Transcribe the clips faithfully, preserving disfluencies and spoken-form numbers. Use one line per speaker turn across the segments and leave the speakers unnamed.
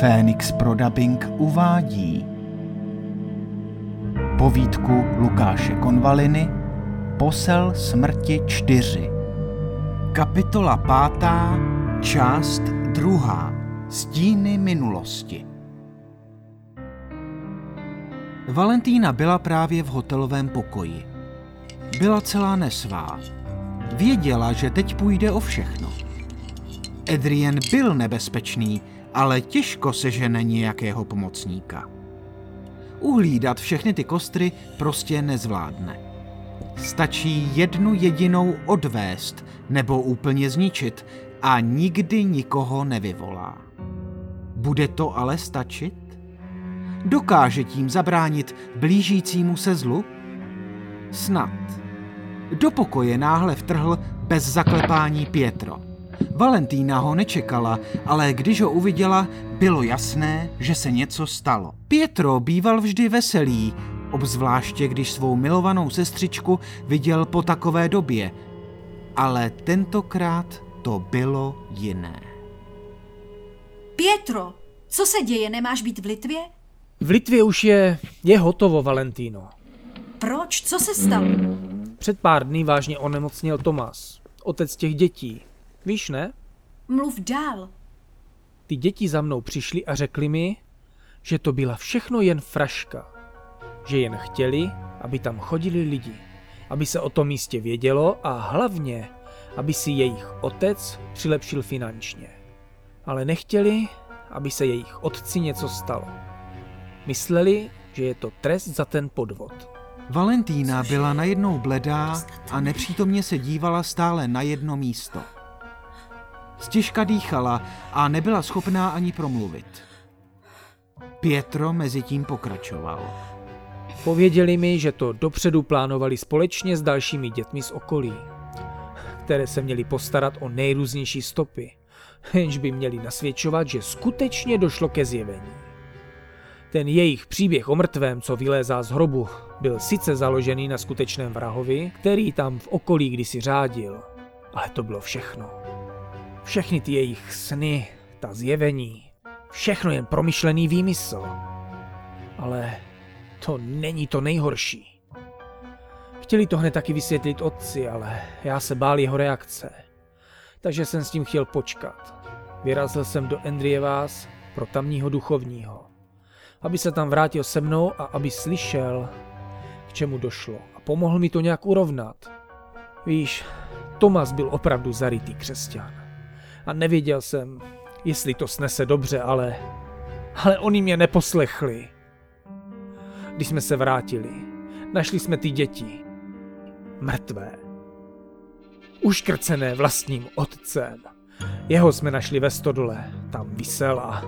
Fénix Pro Dubbing uvádí povídku Lukáše Konvaliny Posel smrti čtyři. Kapitola pátá, část druhá. Stíny minulosti. Valentína byla právě v hotelovém pokoji. Byla celá nesvá. Věděla, že teď půjde o všechno. Adrien byl nebezpečný, ale těžko sežene nějakého pomocníka. Uhlídat všechny ty kostry prostě nezvládne. Stačí jednu jedinou odvést nebo úplně zničit a nikdy nikoho nevyvolá. Bude to ale stačit? Dokáže tím zabránit blížícímu se zlu? Snad. Do pokoje náhle vtrhl bez zaklepání Pietro. Valentína ho nečekala, ale když ho uviděla, bylo jasné, že se něco stalo. Pietro býval vždy veselý, obzvláště když svou milovanou sestřičku viděl po takové době. Ale tentokrát to bylo jiné.
Pietro, co se děje? Nemáš být v Litvě?
V Litvě už je, je hotovo, Valentino.
Proč? Co se stalo?
Před pár dny vážně onemocněl Tomas, otec těch dětí. Víš, ne?
Mluv dál.
Ty děti za mnou přišli a řekli mi, že to byla všechno jen fraška. Že jen chtěli, aby tam chodili lidi, aby se o tom místě vědělo a hlavně, aby si jejich otec přilepšil finančně. Ale nechtěli, aby se jejich otci něco stalo. Mysleli, že je to trest za ten podvod.
Valentína byla najednou bledá a nepřítomně se dívala stále na jedno místo. Stěžka dýchala a nebyla schopná ani promluvit. Pietro mezitím pokračoval.
Pověděli mi, že to dopředu plánovali společně s dalšími dětmi z okolí, které se měly postarat o nejrůznější stopy, jenž by měli nasvědčovat, že skutečně došlo ke zjevení. Ten jejich příběh o mrtvém, co vylézá z hrobu, byl sice založený na skutečném vrahovi, který tam v okolí kdysi řádil, ale to bylo všechno. Všechny ty jejich sny, ta zjevení, všechno jen promyšlený výmysl. Ale to není to nejhorší. Chtěli to hned taky vysvětlit otci, ale já se bál jeho reakce. Takže jsem s tím chtěl počkat. Vyrazil jsem do Andrievás pro tamního duchovního, aby se tam vrátil se mnou a aby slyšel, k čemu došlo a pomohl mi to nějak urovnat. Víš, Tomas byl opravdu zarytý křesťan a nevěděl jsem, jestli to snese dobře, ale, ale oni mě neposlechli. Když jsme se vrátili, našli jsme ty děti. Mrtvé. Uškrcené vlastním otcem. Jeho jsme našli ve stodole, tam visel a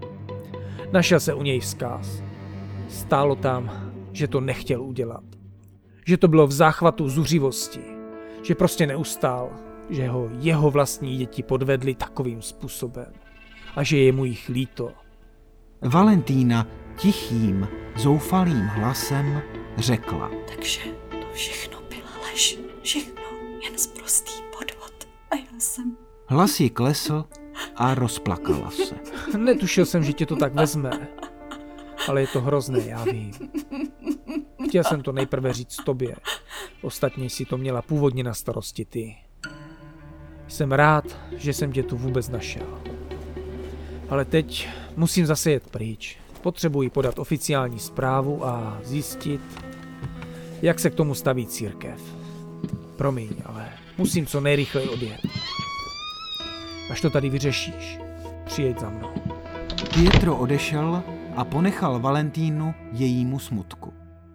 našel se u něj vzkaz. Stálo tam, že to nechtěl udělat. Že to bylo v záchvatu zuřivosti. Že prostě neustál. Že ho jeho vlastní děti podvedli takovým způsobem. A že je mu jich líto.
Valentína tichým, zoufalým hlasem řekla.
Takže to všechno byla lež. Všechno jen sprostý podvod. A já jsem...
Hlas jí klesl a rozplakala se.
Netušil jsem, že tě to tak vezme. Ale je to hrozné, já vím. Chtěl jsem to nejprve říct tobě. Ostatně si to měla původně na starosti ty. Jsem rád, že jsem tě tu vůbec našel. Ale teď musím zase jet pryč. Potřebuji podat oficiální zprávu a zjistit, jak se k tomu staví církev. Promiň, ale musím co nejrychleji odjet. Až to tady vyřešíš, přijeď za mnou.
Pietro odešel a ponechal Valentínu jejímu smutku.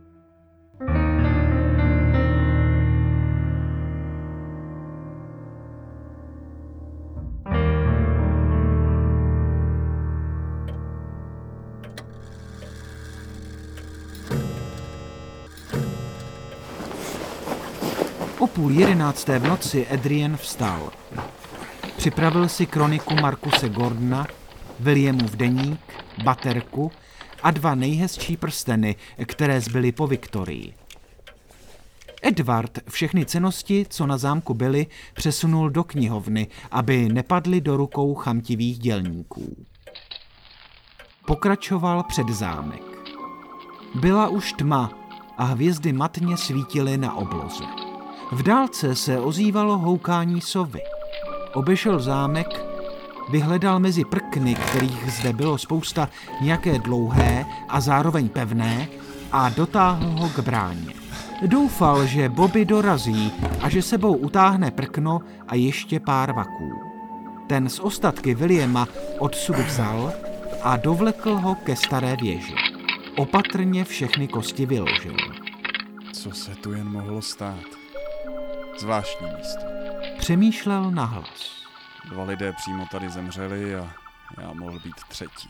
O půl jedenácté v noci Adrien vstal. Připravil si kroniku Markuse Gordona, Williamův deník, baterku a dva nejhezčí prsteny, které zbyly po Viktorii. Edward všechny cennosti, co na zámku byly, přesunul do knihovny, aby nepadly do rukou chamtivých dělníků. Pokračoval před zámek. Byla už tma a hvězdy matně svítily na obloze. V dálce se ozývalo houkání sovy. Obešel zámek, vyhledal mezi prkny, kterých zde bylo spousta, nějaké dlouhé a zároveň pevné, a dotáhl ho k bráně. Doufal, že Bobby dorazí a že sebou utáhne prkno a ještě pár vaků. Ten z ostatky Williama odsud vzal a dovlekl ho ke staré věži. Opatrně všechny kosti vyložil.
Co se tu jen mohlo stát? Zvláštní místo.
Přemýšlel nahlas.
Dva lidé přímo tady zemřeli a já mohl být třetí.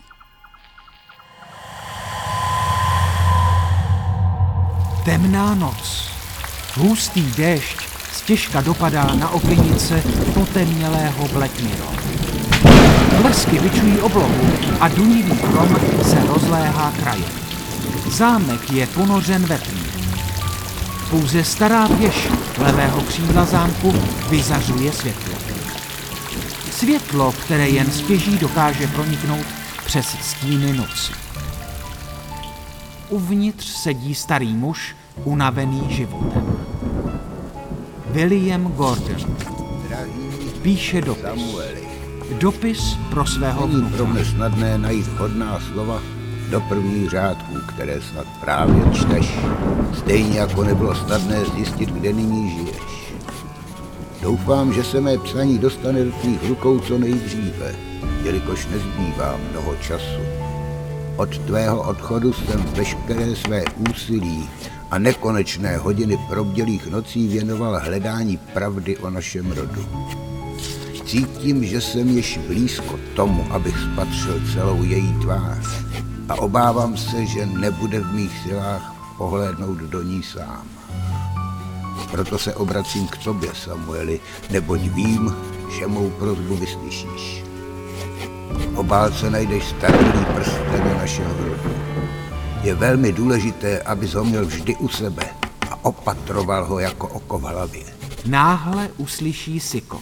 Temná noc. Hustý déšť stěžka dopadá na okenice potemnělého Black Mirror. Blesky vyčují oblohu a dunivý hrom se rozléhá krajem. Zámek je ponořen ve tmě. Pouze stará věž levého křídla zámku vyzařuje světlo. Světlo, které jen stěží dokáže proniknout přes stíny noci. Uvnitř sedí starý muž, unavený životem. William Gordon píše dopis. Dopis pro svého
Není
vnuka.
pro mne snadné najít vhodná slova do prvních řádků, které snad právě čteš. Stejně jako nebylo snadné zjistit, kde nyní žiješ. Doufám, že se mé psaní dostane do tvých rukou co nejdříve, jelikož nezbývá mnoho času. Od tvého odchodu jsem veškeré své úsilí a nekonečné hodiny probdělých nocí věnoval hledání pravdy o našem rodu. Cítím, že jsem již blízko tomu, abych spatřil celou její tvář, a obávám se, že nebude v mých silách pohlédnout do ní sám. Proto se obracím k tobě, Samueli, neboť vím, že mou prosbu vyslyšíš. V obálce najdeš starý prsten našeho rodu. Je velmi důležité, abys ho měl vždy u sebe a opatroval ho jako oko v hlavě.
Náhle uslyší sykor.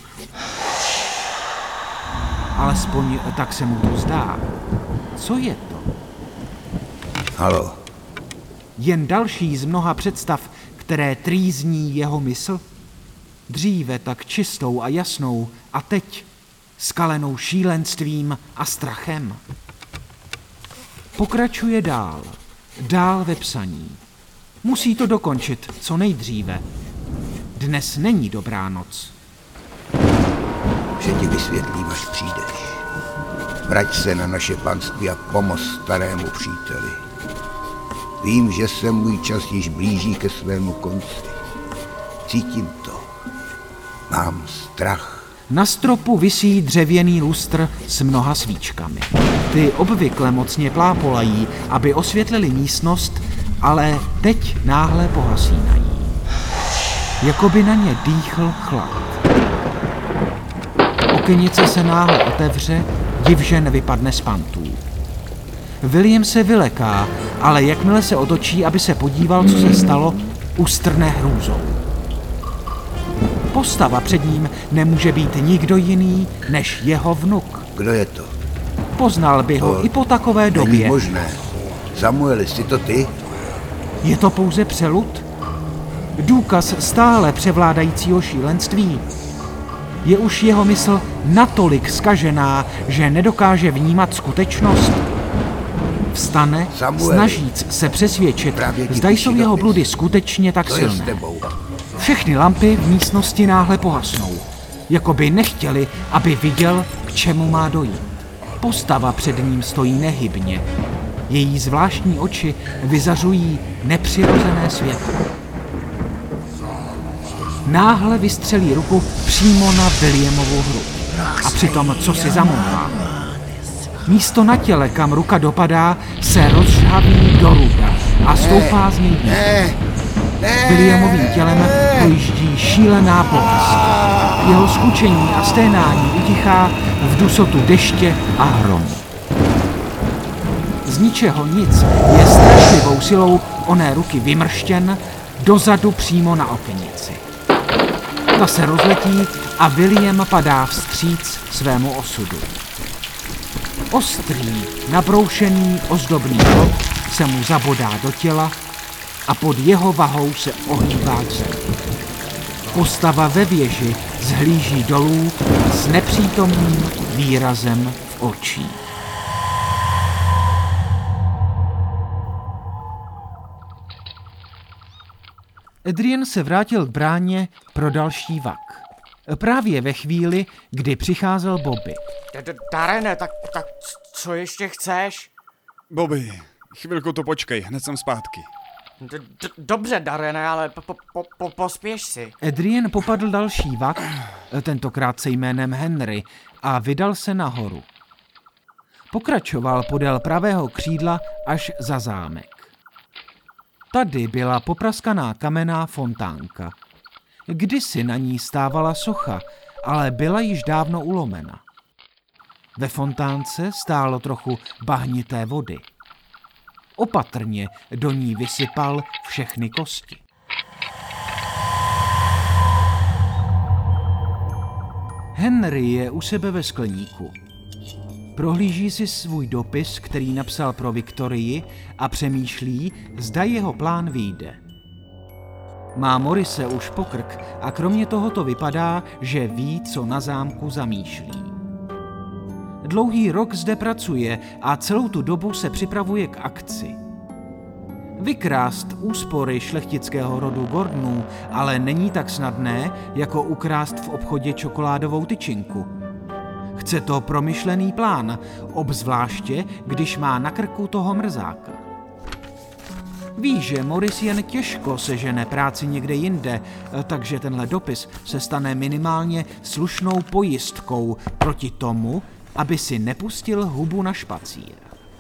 Alespoň tak se mu to zdá. Co je to?
Halo,
Jen další z mnoha představ, které trýzní jeho mysl? Dříve tak čistou a jasnou a teď skalenou šílenstvím a strachem. Pokračuje dál, dál ve psaní. Musí to dokončit co nejdříve. Dnes není dobrá noc.
že ti vysvětlím, až přijdeš. Vrať se na naše panství a pomoz starému příteli. Vím, že se můj čas již blíží ke svému konci. Cítím to. Mám strach.
Na stropu visí dřevěný lustr s mnoha svíčkami. Ty obvykle mocně plápolají, aby osvětlili místnost, ale teď náhle pohasínají. Jakoby na ně dýchl chlad. Okenice se náhle otevře, divžen vypadne z pantů. William se vyleká, ale jakmile se otočí, aby se podíval, co se stalo, ustrne hrůzou. Postava před ním nemůže být nikdo jiný než jeho vnuk.
Kdo je to?
Poznal by ho
To
i po takové
Není
době.
možné. Samueli, jsi to ty?
Je to pouze přelud? Důkaz stále převládajícího šílenství. Je už jeho mysl natolik zkažená, že nedokáže vnímat skutečnost. Vstane,
Samueli,
snažíc se přesvědčit,
právě ti
zda
píši
jsou jeho
dopis.
bludy skutečně tak
Co je s
silné.
tebou?
Všechny lampy v místnosti náhle pohasnou, jako by nechtěli, aby viděl, k čemu má dojít. Postava před ním stojí nehybně. Její zvláštní oči vyzařují nepřirozené světlo. Náhle vystřelí ruku přímo na Williamovu hru. A přitom co si zamumlá. Místo na těle, kam ruka dopadá, se rozžhaví do ruda a stoupá z něj dýcha. Williamovým tělem projíždí šílená bolest. Jeho skučení a sténání utichá v dusotu deště a hromu. Z ničeho nic je strašlivou silou oné ruky vymrštěn dozadu přímo na okenici. Ta se rozletí a William padá vstříc svému osudu. Ostrý, nabroušený ozdobný bod se mu zabodá do těla a pod jeho vahou se ohýbá zem. Postava ve věži zhlíží dolů s nepřítomným výrazem v očích. Adrian se vrátil k bráně pro další vak. Právě ve chvíli, kdy přicházel Bobby.
Darene, tak, tak co ještě chceš?
Bobby, chvilku to počkej, hned jsem zpátky.
Dobře, Darene, ale po, po, po, pospěš si.
Adrian popadl další vak, tentokrát se jménem Henry, a vydal se nahoru. Pokračoval podél pravého křídla až za zámek. Tady byla popraskaná kamenná fontánka. Kdysi na ní stávala socha, ale byla již dávno ulomena. Ve fontánce stálo trochu bahnité vody. Opatrně do ní vysypal všechny kosti. Henry je u sebe ve skleníku. Prohlíží si svůj dopis, který napsal pro Viktorii, a přemýšlí, zda jeho plán vyjde. Má Morrise už pokrk a kromě toho to vypadá, že ví, co na zámku zamýšlí. Dlouhý rok zde pracuje a celou tu dobu se připravuje k akci. Vykrást úspory šlechtického rodu Gordonů ale není tak snadné, jako ukrást v obchodě čokoládovou tyčinku. Chce to promyšlený plán, obzvláště, když má na krku toho mrzáka. Ví, že Morris jen těžko sežene práci někde jinde, takže tenhle dopis se stane minimálně slušnou pojistkou proti tomu, aby si nepustil hubu na špacír.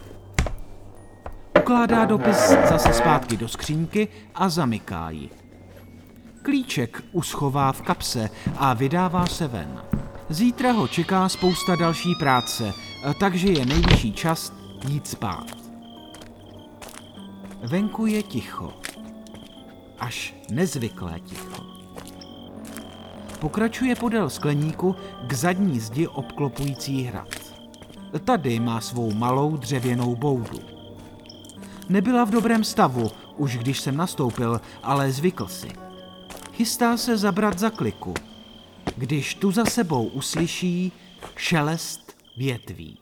Ukládá dopis zase zpátky do skřínky a zamyká ji. Klíček uschová v kapse a vydává se ven. Zítra ho čeká spousta další práce, takže je nejvyšší čas jít spát. Venku je ticho. Až nezvyklé ticho. Pokračuje podél skleníku k zadní zdi obklopující hrad. Tady má svou malou dřevěnou boudu. Nebyla v dobrém stavu, už když jsem nastoupil, ale zvykl si. Chystá se zabrat za kliku, když tu za sebou uslyší šelest větví.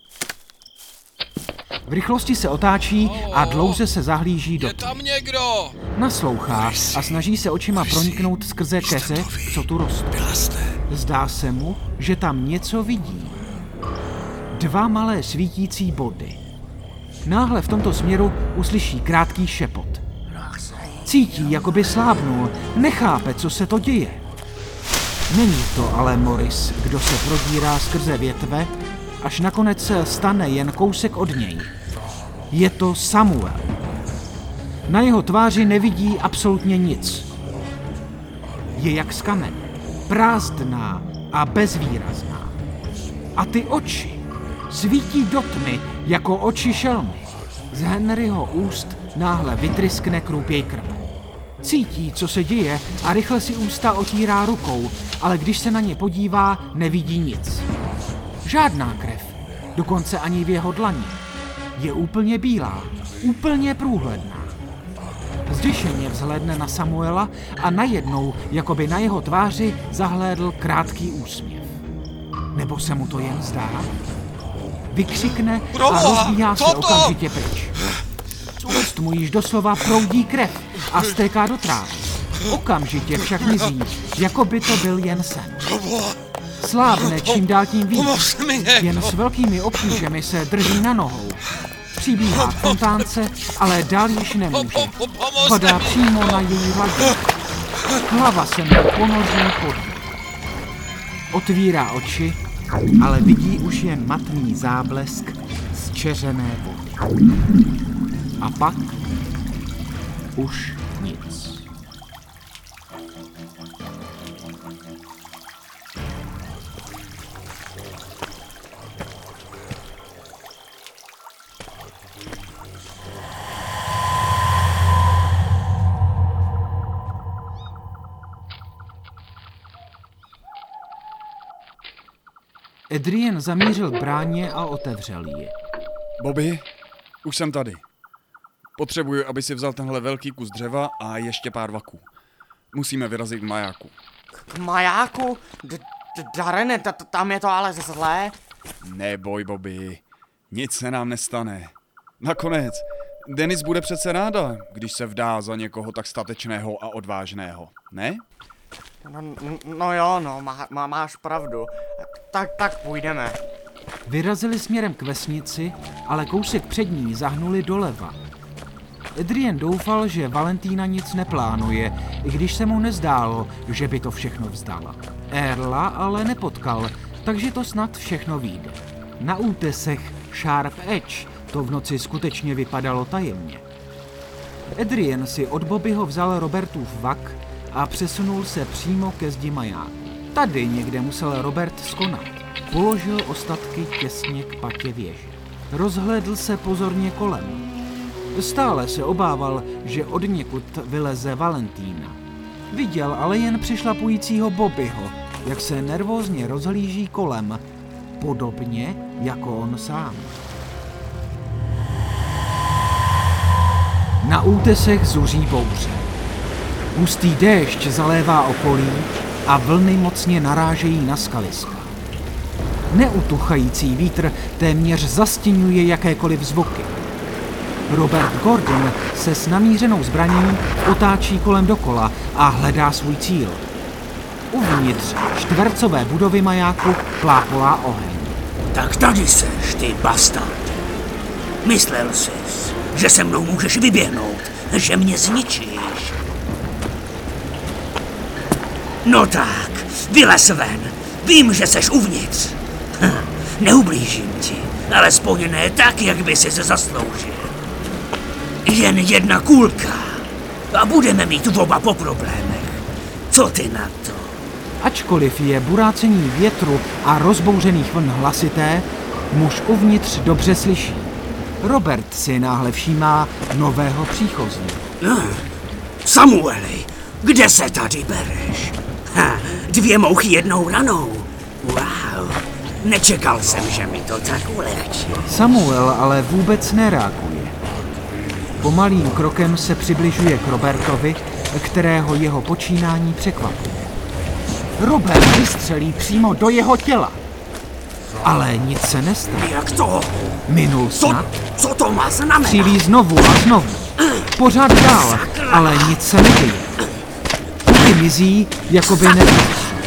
V rychlosti se otáčí a dlouze se zahlíží do tmy.
Je tam někdo?
Naslouchá a snaží se očima proniknout skrze keře, co tu rostou. Zdá se mu, že tam něco vidí. Dva malé svítící body. Náhle v tomto směru uslyší krátký šepot. Cítí, jako by slábnul, nechápe, co se to děje. Není to ale Morris, kdo se prodírá skrze větve, až nakonec se stane jen kousek od něj. Je to Samuel. Na jeho tváři nevidí absolutně nic. Je jak z kamene, prázdná a bezvýrazná. A ty oči svítí do tmy jako oči šelmy. Z Henryho úst náhle vytryskne krůpěj krve. Cítí, co se děje a rychle si ústa otírá rukou, ale když se na ně podívá, nevidí nic. Žádná krev, dokonce ani v jeho dlani. Je úplně bílá, úplně průhledná. Zděšeně vzhlédne na Samuela a najednou, jakoby na jeho tváři, zahlédl krátký úsměv. Nebo se mu to jen zdá? Vykřikne a rozbíhá se okamžitě pryč. Z úst mu již doslova proudí krev a stéká do trávy. Okamžitě však mizí, jako by to byl jen sen. Slábne čím dál tím víc, jen s velkými obtížemi se drží na nohou. Přibíhá k fontánce, ale dál již nemůže. Padá přímo na její hladinu. Hlava se mu ponoří pod vodu. Otvírá oči, ale vidí už jen matný záblesk zčeřené vody. A pak už nic. Adrian zamířil k bráně a otevřel ji.
Bobby, už jsem tady. Potřebuji, aby si vzal tenhle velký kus dřeva a ještě pár vaků. Musíme vyrazit k majáku.
K majáku? D- d- Darene, t- tam je to ale zlé.
Neboj, Bobby. Nic se nám nestane. Nakonec, Denis bude přece ráda, když se vdá za někoho tak statečného a odvážného, ne?
No, no jo, no, má, má, máš pravdu. Tak, tak půjdeme.
Vyrazili směrem k vesnici, ale kousek před ní zahnuli doleva. Adrian doufal, že Valentína nic neplánuje, i když se mu nezdálo, že by to všechno vzdala. Erla ale nepotkal, takže to snad všechno vyjde. Na útesech Sharp Edge to v noci skutečně vypadalo tajemně. Adrian si od Bobbyho vzal Robertův vak a přesunul se přímo ke zdi majáku. Tady někde musel Robert skonat. Položil ostatky těsně k patě věže. Rozhlédl se pozorně kolem. Stále se obával, že odněkud vyleze Valentína. Viděl ale jen přišlapujícího Bobbyho, jak se nervózně rozhlíží kolem, podobně jako on sám. Na útesech zuří bouře. Hustý déšť zalévá okolí a vlny mocně narážejí na skaliska. Neutuchající vítr téměř zastěňuje jakékoliv zvuky. Robert Gordon se s namířenou zbraní otáčí kolem dokola a hledá svůj cíl. Uvnitř čtvercové budovy majáku plápolá oheň.
Tak tady seš, ty bastard. Myslel jsi, že se mnou můžeš vyběhnout, že mě zničíš. No tak, vylez ven. Vím, že seš uvnitř. Hm, neublížím ti, alespoň ne tak, jak by si zasloužil. Jen jedna kůlka a budeme mít oba po problémech. Co ty na to?
Ačkoliv je burácení větru a rozbouřených vln hlasité, muž uvnitř dobře slyší. Robert si náhle všímá nového příchozího.
No, Samueli, kde se tady bereš? Ha, dvě mouchy jednou ranou. Wow, nečekal jsem, že mi to tak ulehčí.
Samuel ale vůbec nereaguje. Pomalým krokem se přibližuje k Robertovi, kterého jeho počínání překvapuje. Robert vystřelí přímo do jeho těla. Ale nic se nestane.
Jak to?
Minul
Co,
snad.
co to má znamenat?
Střílí znovu a znovu. Pořád dál, ale nic se neděje. Kuky mizí, jako by nebyl.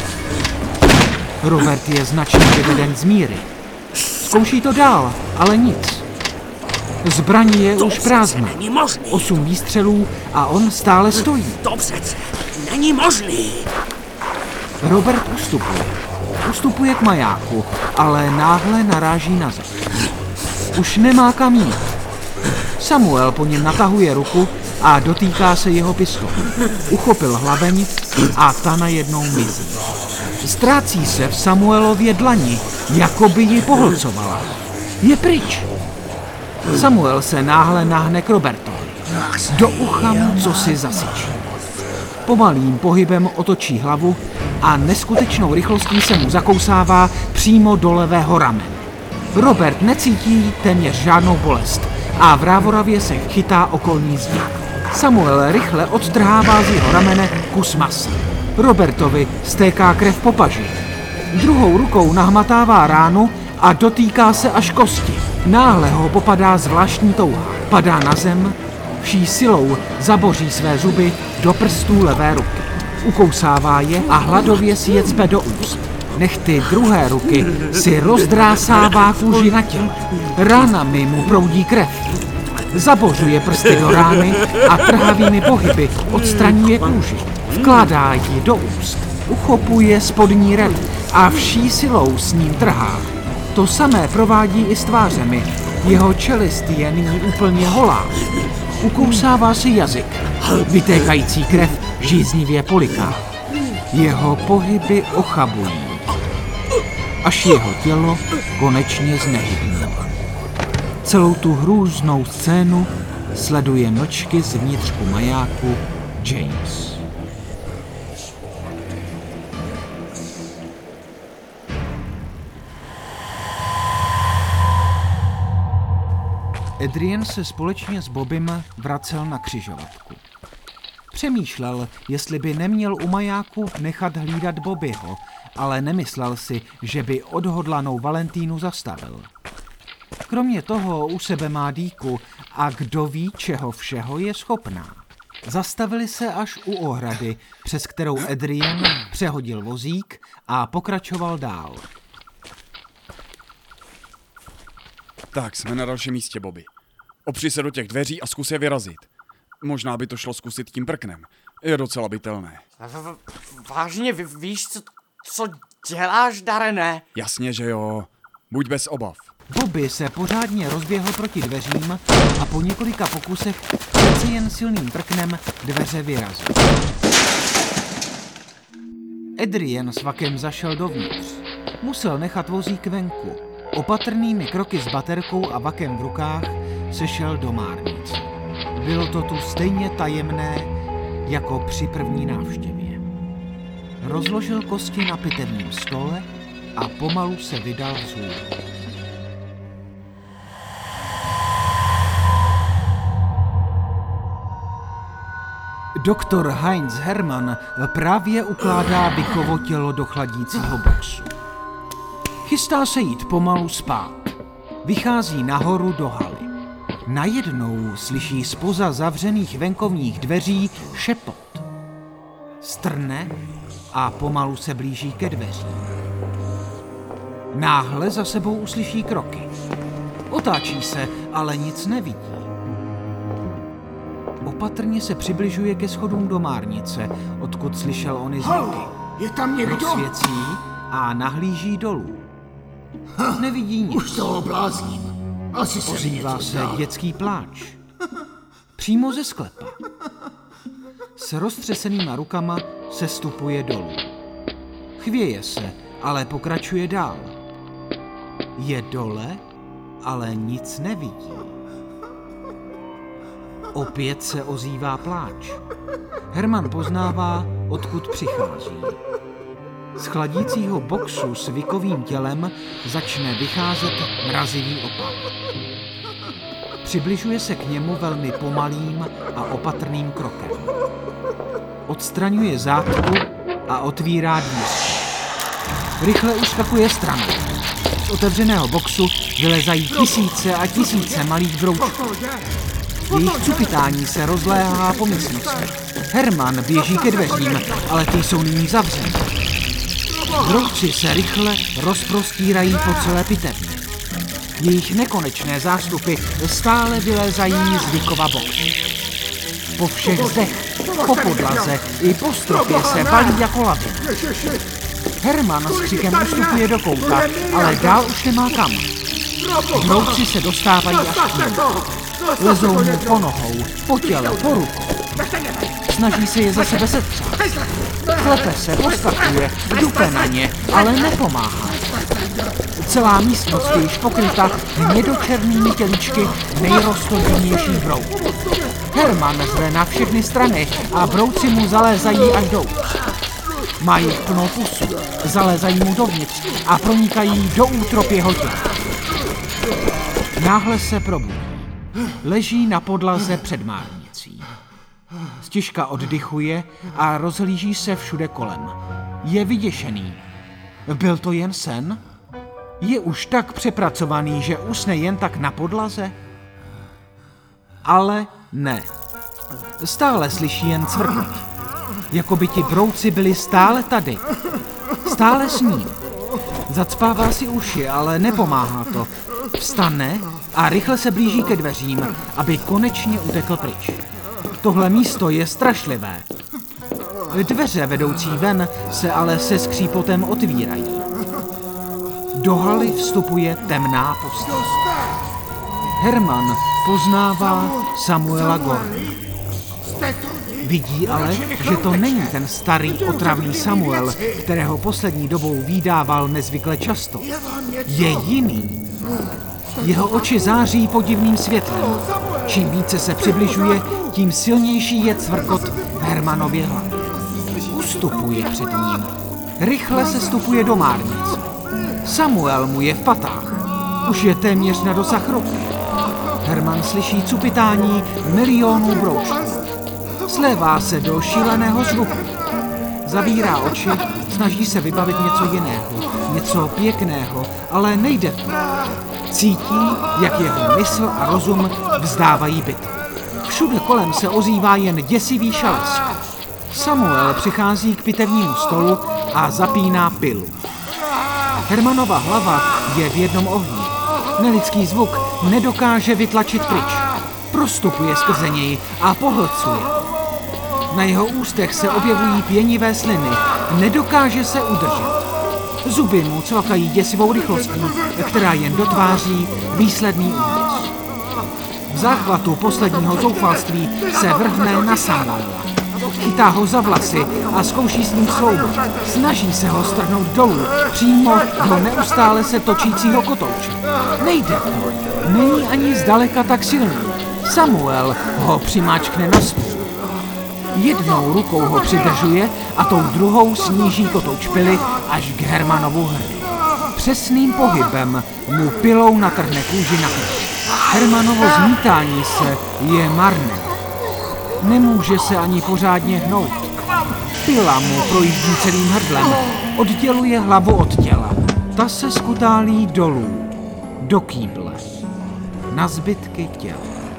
Robert je značně vyveden z míry. Zkouší to dál, ale nic. Zbraň je
To
už
přece
prázdná.
není možný.
Osm výstřelů a on stále stojí.
To přece není možný.
Robert ustupuje. Ustupuje k majáku, ale náhle naráží na zem. Už nemá kam jít. Samuel po něm natahuje ruku a dotýká se jeho pistole. Uchopil hlaveň a ta najednou mizí. Ztrácí se v Samuelově dlani, jako by ji pohlcovala. Je pryč. Samuel se náhle náhne k Robertovi. Do ucha mu cosi zasyčí. Pomalým pohybem otočí hlavu a neskutečnou rychlostí se mu zakousává přímo do levého ramene. Robert necítí téměř žádnou bolest a v rávoravě se chytá okolní zdi. Samuel rychle odtrhává z jeho ramene kus masa. Robertovi stéká krev po paži. Druhou rukou nahmatává ránu a dotýká se až kosti. Náhle ho popadá zvláštní touha. Padá na zem, vší silou zaboří své zuby do prstů levé ruky. Ukousává je a hladově si je cpe do úst. Nechty druhé ruky si rozdrásává kůži na těle. Ránami mu proudí krev. Zabořuje prsty do rány a trhavými pohyby odstraňuje kůži. Vkládá ji do úst. Uchopuje spodní red a vší silou s ním trhá. To samé provádí i s tvářemi. Jeho čelist je nyní úplně holá. Ukousává si jazyk. Vytékající krev žíznivě poliká. Jeho pohyby ochabují, až jeho tělo konečně znehybne. Celou tu hrůznou scénu sleduje mlčky z vnitřku majáku James. Adrian se společně s Bobem vracel na křižovatku. Přemýšlel, jestli by neměl u majáku nechat hlídat Bobbyho, ale nemyslel si, že by odhodlanou Valentínu zastavil. Kromě toho u sebe má dýku a kdo ví, čeho všeho je schopná. Zastavili se až u ohrady, přes kterou Adrian přehodil vozík a pokračoval dál.
Tak, jsme na dalším místě, Bobby. Opři se do těch dveří a zkus je vyrazit. Možná by to šlo zkusit tím prknem. Je docela bytelné.
V- Vážně, ví- víš, co, co děláš, Darene?
Jasně, že jo. Buď bez obav.
Bobby se pořádně rozběhl proti dveřím a po několika pokusech přeci jen silným prknem dveře vyrazil. Adrian s Vakem zašel dovnitř. Musel nechat vozík venku. Opatrnými kroky s baterkou a Vakem v rukách sešel do márnice. Bylo to tu stejně tajemné, jako při první návštěvě. Rozložil kosti na pitevním stole a pomalu se vydal vzhůru. Doktor Heinz Hermann právě ukládá Vickovo tělo do chladícího boxu. Chystá se jít pomalu spát. Vychází nahoru do haly. Najednou slyší zpoza zavřených venkovních dveří šepot. Strne a pomalu se blíží ke dveřím. Náhle za sebou uslyší kroky. Otáčí se, ale nic nevidí. Opatrně se přibližuje ke schodům do márnice, odkud slyšel ony zvuky.
Je tam někdo?
Rozsvěcí a nahlíží dolů. Nevidí nic.
Už se oblázním. Asi se mi
Ozývá
něco
se
zdá.
dětský pláč. Přímo ze sklepa. S roztřesenýma rukama se stupuje dolů. Chvěje se, ale pokračuje dál. Je dole, ale nic nevidí. Opět se ozývá pláč. Hermann poznává, odkud přichází. Z chladícího boxu s Vickovým tělem začne vycházet mrazivý opal. Přibližuje se k němu velmi pomalým a opatrným krokem. Odstraňuje zátku a otvírá dvířky. Rychle uskakuje stranou. Z otevřeného boxu vylezají tisíce a tisíce malých broučků. Jejich cupitání se rozléhá po místnosti. Hermann běží ke dveřím, ale ty jsou nyní zavřené. Brouci se rychle rozprostírají po celé pitevně. Jejich nekonečné zástupy stále vylézají z Vickova boxu. Po všech zdech, po podlaze i po stropě se valí jako lavina. Hermann s křikem ustupuje do kouta, ale dál už nemá kam. Brouci se dostávají až k němu. Lezou mu po nohou, po těle, po rukou. Snaží se je za sebe setřát. Klepe se, poskakuje, dupe na ně, ale nepomáhá. Celá místnost je již pokryta hnědočernými tělíčky nejrostomilnějších brouků. Hermann zve na všechny strany a brouci mu zalézají až do úst. Má jich plnou pusu, zalézají mu dovnitř a pronikají do útrop jeho těla. Náhle se probudí. Leží na podlaze před márnicí. Stěžka oddychuje a rozhlíží se všude kolem. Je vyděšený. Byl to jen sen? Je už tak přepracovaný, že usne jen tak na podlaze? Ale ne. Stále slyší jen cvrkot. Jako by ti brouci byli stále tady. Stále s ním. Zacpává si uši, ale nepomáhá to. Vstane a rychle se blíží ke dveřím, aby konečně utekl pryč. Tohle místo je strašlivé. Dveře vedoucí ven se ale se skřípotem otvírají. Do haly vstupuje temná postava. Hermann poznává Samuela Gorna. Vidí ale, že to není ten starý otravný Samuel, kterého poslední dobou vídával nezvykle často. Je jiný. Jeho oči září podivným světlem. Čím více se přibližuje, tím silnější je cvrkot v Hermannově hlavě. Ustupuje před ním. Rychle se stupuje do márnice. Samuel mu je v patách. Už je téměř na dosah ruky. Herman slyší cupitání milionů broučků. Slévá se do šíleného zvuku. Zavírá oči, snaží se vybavit něco jiného, něco pěkného, ale nejde to. Cítí, jak jeho mysl a rozum vzdávají bitvu. Všude kolem se ozývá jen děsivý šalesk. Samuel přichází k pitevnímu stolu a zapíná pilu. Hermanova hlava je v jednom ohni. Nelidský zvuk nedokáže vytlačit pryč. Prostupuje skrze něj a pohlcuje. Na jeho ústech se objevují pěnivé sliny. Nedokáže se udržet. Zuby mu cvakají děsivou rychlostí, která jen dotváří výsledný údes. V záchvatu posledního zoufalství se vrhne na Samuela. Chytá ho za vlasy a zkouší s ním sloubat. Snaží se ho strhnout dolů, přímo do neustále se točícího kotouče. Nejde to. Není ani zdaleka tak silný. Samuel ho přimáčkne na stůl. Jednou rukou ho přidržuje a tou druhou sníží kotouč pily až k Hermanovu hrdě. Přesným pohybem mu pilou natrhne kůži na krk. Hermanovo zmítání se je marné. Nemůže se ani pořádně hnout. Pila mu projíždí celým hrdlem, odděluje hlavu od těla. Ta se skutálí dolů, do kýble, na zbytky těla.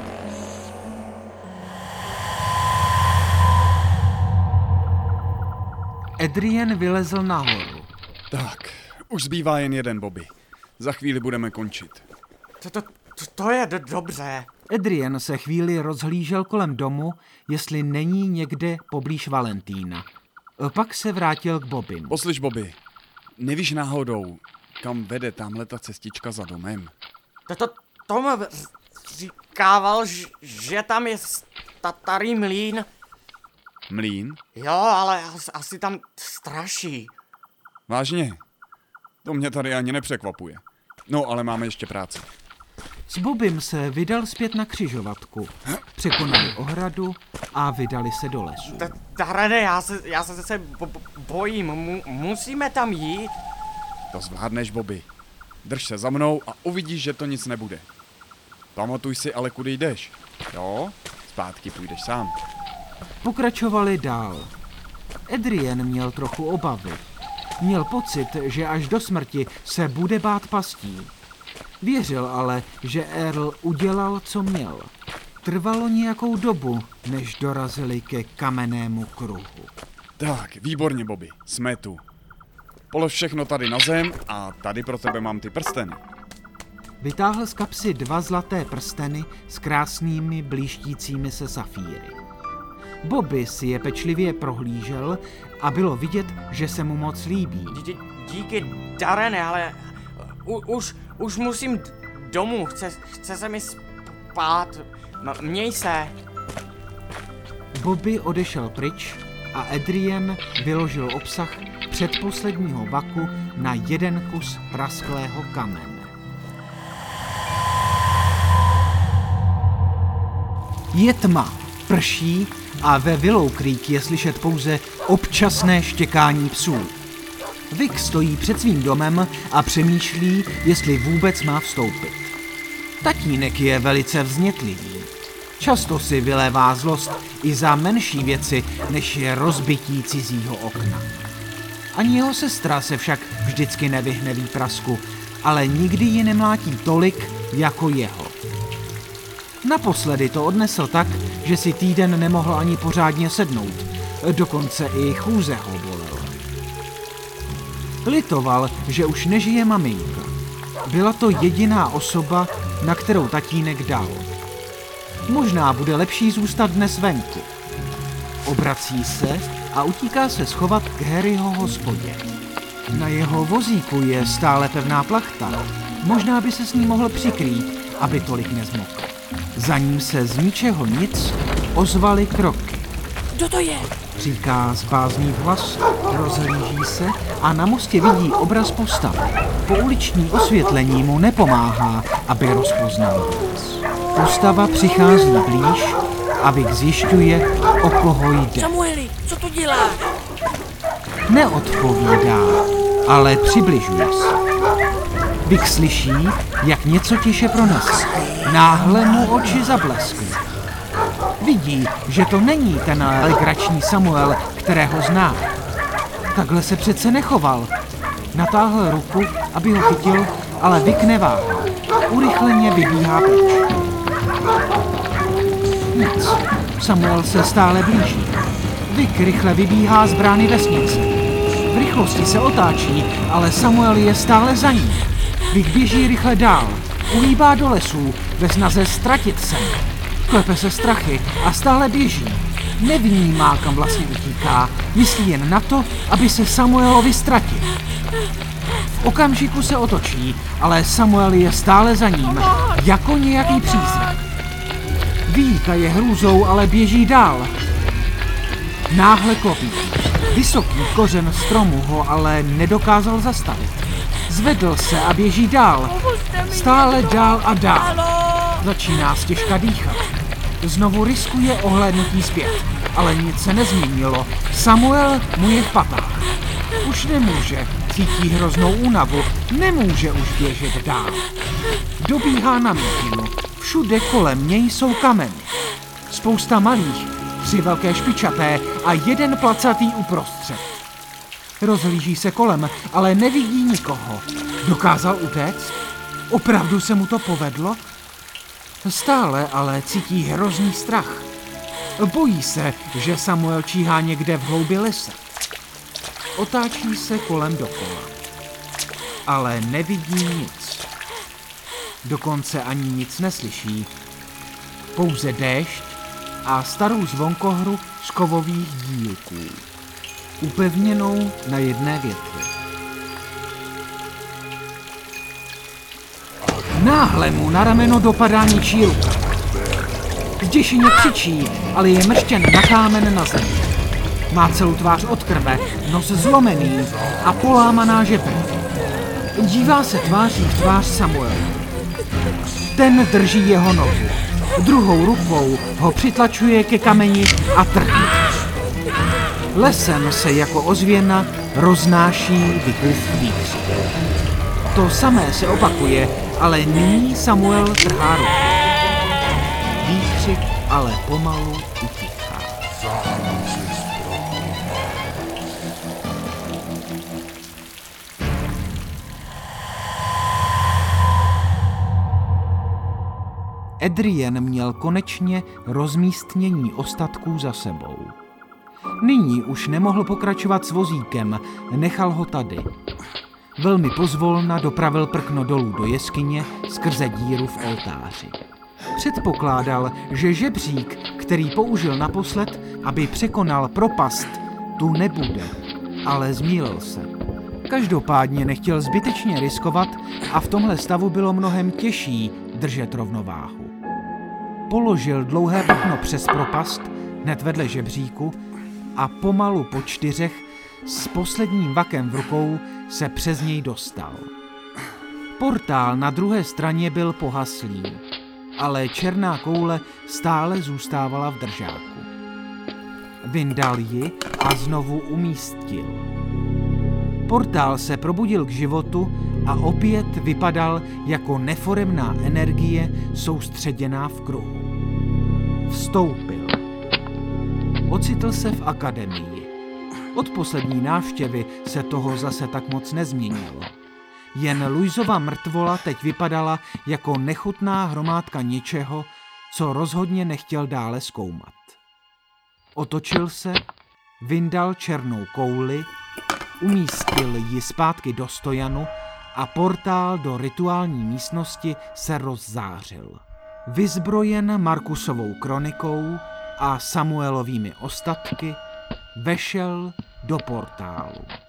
Adrian vylezl nahoru.
Tak, už zbývá jen jeden, Bobby. Za chvíli budeme končit.
To, to, to, to je do, dobře.
Adrian se chvíli rozhlížel kolem domu, jestli není někde poblíž Valentína. Pak se vrátil k Bobbym.
Poslyš, Bobby, nevíš náhodou, kam vede tamhle ta cestička za domem?
To, to, to mi říkával, že, že tam je starý mlýn.
Mlýn?
Jo, ale asi, asi tam straší.
Vážně? To mě tady ani nepřekvapuje. No, ale máme ještě práci.
S Bobbym se vydal zpět na křižovatku. Překonali ohradu a vydali se do lesu.
Darene, já se, já se zase bo, bojím. Mu, musíme tam jít?
To zvládneš, Bobby. Drž se za mnou a uvidíš, že to nic nebude. Pamatuj si ale, kudy jdeš. Jo? Zpátky půjdeš sám.
Pokračovali dál. Adrian měl trochu obavy. Měl pocit, že až do smrti se bude bát pastí. Věřil ale, že Earl udělal, co měl. Trvalo nějakou dobu, než dorazili ke kamennému kruhu.
Tak, výborně, Bobby. Jsme tu. Polož všechno tady na zem a tady pro tebe mám ty prsteny.
Vytáhl z kapsy dva zlaté prsteny s krásnými blíštícími se safíry. Bobby si je pečlivě prohlížel a bylo vidět, že se mu moc líbí.
Dí, díky, Darene, ale u, už, už musím domů. Chce, chce se mi spát. M- měj se.
Bobby odešel pryč a Adrian vyložil obsah předposledního vaku na jeden kus prasklého kamene. Je tma, prší a ve Willow Creek je slyšet pouze občasné štěkání psů. Vic stojí před svým domem a přemýšlí, jestli vůbec má vstoupit. Tatínek je velice vznětlivý. Často si vylévá zlost i za menší věci, než je rozbití cizího okna. Ani jeho sestra se však vždycky nevyhne výprasku, ale nikdy ji nemlátí tolik jako jeho. Naposledy to odnesl tak, že si týden nemohl ani pořádně sednout, dokonce i chůze ho bolela. Litoval, že už nežije maminka. Byla to jediná osoba, na kterou tatínek dal. Možná bude lepší zůstat dnes venku. Obrací se a utíká se schovat k Harryho hospodě. Na jeho vozíku je stále pevná plachta. Možná by se s ní mohl přikrýt, aby tolik nezmokl. Za ním se z ničeho nic ozvaly kroky.
Kdo to je?
Říká s bázní v hlasu, rozhlíží se a na mostě vidí obraz postavy. Po uliční osvětlení mu nepomáhá, aby rozpoznal věc. Postava přichází blíž a Vic zjišťuje, o koho jde.
Samueli, co tu děláš?
Neodpovídá, ale přibližuje se. Vic slyší, jak něco tiše pronese. Náhle mu oči zableskly. Vidí, že to není ten legrační Samuel, kterého zná. Takhle se přece nechoval. Natáhl ruku, aby ho chytil, ale Vic neváhá. Urychleně vybíhá pryč. Nic. Samuel se stále blíží. Vic rychle vybíhá z brány vesnice. V rychlosti se otáčí, ale Samuel je stále za ním. Vic běží rychle dál. Uhýbá do lesů ve snaze ztratit se. Klepe se strachy a stále běží. Nevnímá, kam vlastně utíká. Myslí jen na to, aby se Samuelovi ztratil. V okamžiku se otočí, ale Samuel je stále za ním, jako nějaký přízrak. Víka je hrůzou, ale běží dál. Náhle klopí. Vysoký kořen stromu ho ale nedokázal zastavit. Zvedl se a běží dál. Stále dál a dál. Začíná stěžka dýchat. Znovu riskuje ohlédnutí zpět, ale nic se nezměnilo. Samuel mu je v patách. Už nemůže, cítí hroznou únavu, nemůže už běžet dál. Dobíhá na mítinu. Všude kolem něj jsou kameny. Spousta malých, tři velké špičaté a jeden placatý uprostřed. Rozhlíží se kolem, ale nevidí nikoho. Dokázal utéct? Opravdu se mu to povedlo? Stále ale cítí hrozný strach. Bojí se, že Samuel číhá někde v hloubi lesa. Otáčí se kolem dokola. Ale nevidí nic. Dokonce ani nic neslyší. Pouze déšť a starou zvonkohru z kovových dílků. Upevněnou na jedné větvi. Náhle mu na rameno dopadá něčí ruka. Zděšeně křičí, ale je mrštěn na kámen na zemi. Má celou tvář od krve, nos zlomený a polámaná žebra. Dívá se tváří v tvář Samuel. Ten drží jeho nohu. Druhou rukou ho přitlačuje ke kameni a trhne. Lesem se jako ozvěna roznáší Vicův výkřik. To samé se opakuje, ale nyní Samuel trhá ruku. Výkřik ale pomalu utichá. Adrian měl konečně rozmístění ostatků za sebou. Nyní už nemohl pokračovat s vozíkem, nechal ho tady. Velmi pozvolna dopravil prkno dolů do jeskyně skrze díru v oltáři. Předpokládal, že žebřík, který použil naposled, aby překonal propast, tu nebude, ale zmýlil se. Každopádně nechtěl zbytečně riskovat a v tomhle stavu bylo mnohem těžší držet rovnováhu. Položil dlouhé prkno přes propast, hned vedle žebříku a pomalu po čtyřech s posledním vakem v rukou se přes něj dostal. Portál na druhé straně byl pohaslý, ale černá koule stále zůstávala v držáku. Vyndal ji a znovu umístil. Portál se probudil k životu a opět vypadal jako neforemná energie soustředěná v kruhu. Vstoupil. Ocitl se v akademii. Od poslední návštěvy se toho zase tak moc nezměnilo. Jen Luisova mrtvola teď vypadala jako nechutná hromádka něčeho, co rozhodně nechtěl dále zkoumat. Otočil se, vyndal černou kouli, umístil ji zpátky do stojanu a portál do rituální místnosti se rozzářil. Vyzbrojen Markusovou kronikou a Samuelovými ostatky vešel do portálu.